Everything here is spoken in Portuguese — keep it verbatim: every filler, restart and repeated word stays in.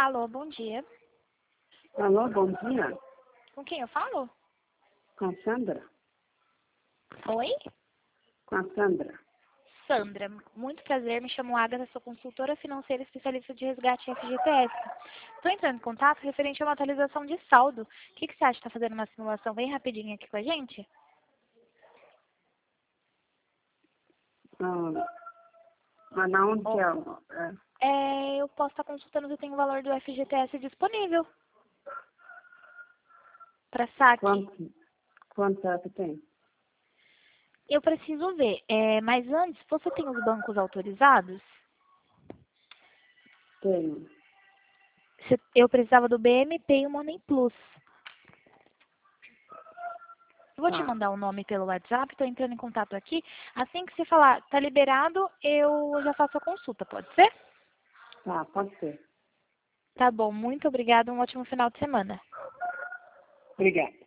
Alô, bom dia. Alô, bom dia. Com quem eu falo? Com a Sandra? Oi? Com a Sandra. Sandra, muito prazer, me chamo Agatha, sou consultora financeira especialista de resgate F G T S. Estou entrando em contato referente a uma atualização de saldo. O que, que você acha de estar fazendo uma simulação bem rapidinho aqui com a gente? Ah, mas na onde Oh. que é? o- é? É, eu posso estar consultando se tem o valor do F G T S disponível para saque. Quanto, quanto é que tem? Eu preciso ver, é, mas antes, você tem os bancos autorizados? Tenho. Se- Eu precisava do B M P e o Money Plus. Eu vou te Tá, mandar o nome pelo WhatsApp, estou entrando em contato aqui. Assim que você falar, tá liberado, eu já faço a consulta, pode ser? tá, pode ser. Tá bom, muito obrigada, um ótimo final de semana. Obrigada.